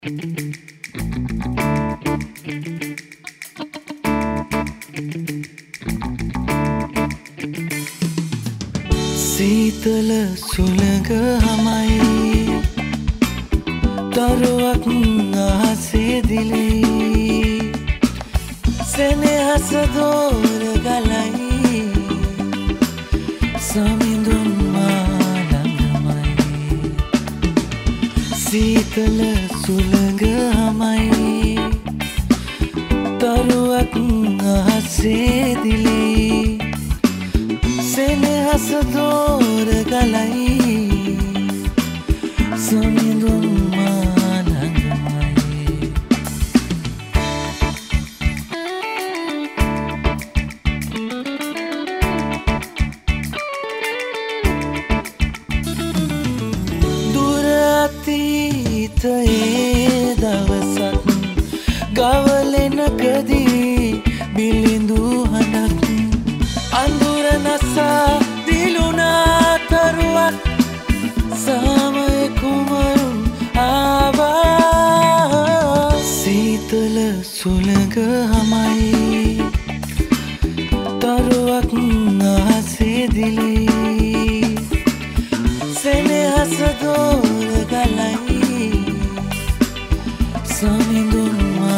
සීතල සුළඟ හමයි තරුවක් අහසේ දිලෙයි සෙනෙහස දෝර ගලයි සමිඳුන් මාළඟමයි සීතල සුළඟ හමයි තරුවක් අහසේ දිලෙයි සෙනෙහස දෝර ගලයි සමිඳුන් මාළඟමයි දුර අතීතයේ දවසක් ගවලෙනකදී බිලිඳු හඬක් අඳුර නසා දිලුනා තරුවක් සමය කුමරුන් ආවා සීතල සුළඟ හමයි තරුවක් අහසේ දිලෙයි සෙනෙහස දෝර ගලයි සමිඳුන්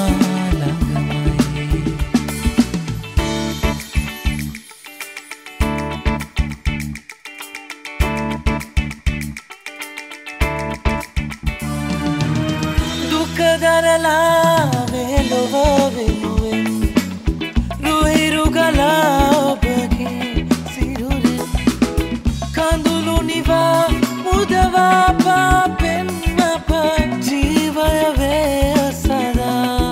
දරලා මෙලොව වෙනුවෙන් රුහිරු ගලා ඔබගේ සිරුරෙන් කඳුළු නිවා මුදවා පාපෙන් අප ජීවය වේ සදා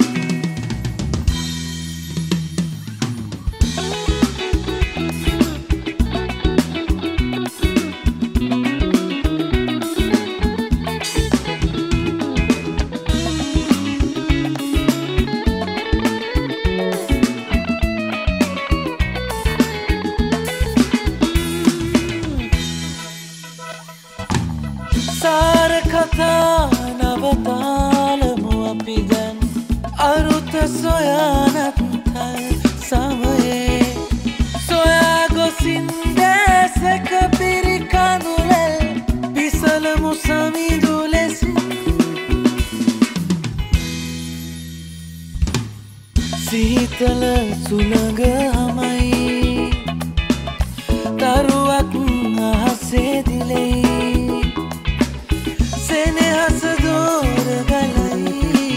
සාර කතා නවතාලමු අපි දැන් අරුත සොයානත්තල් සමයේ සොයා ගොසින් දැසක පිරිකඳුලැල් පිසලමු සමිඳු ලෙසින් සීතල සුළඟ හමයි තරුවක් අහසේ දිලෙයි සෙනෙහස දෝර ගලයි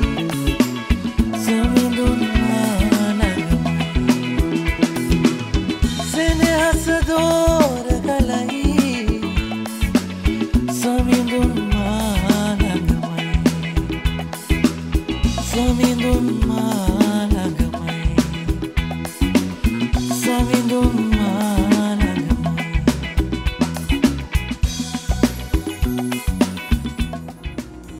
සමිඳුන් මාළඟමයි සෙනෙහස දෝර ගලයි සමිඳුන් මාළඟමයි සමිඳුන් මාළඟමයි සමිඳුන්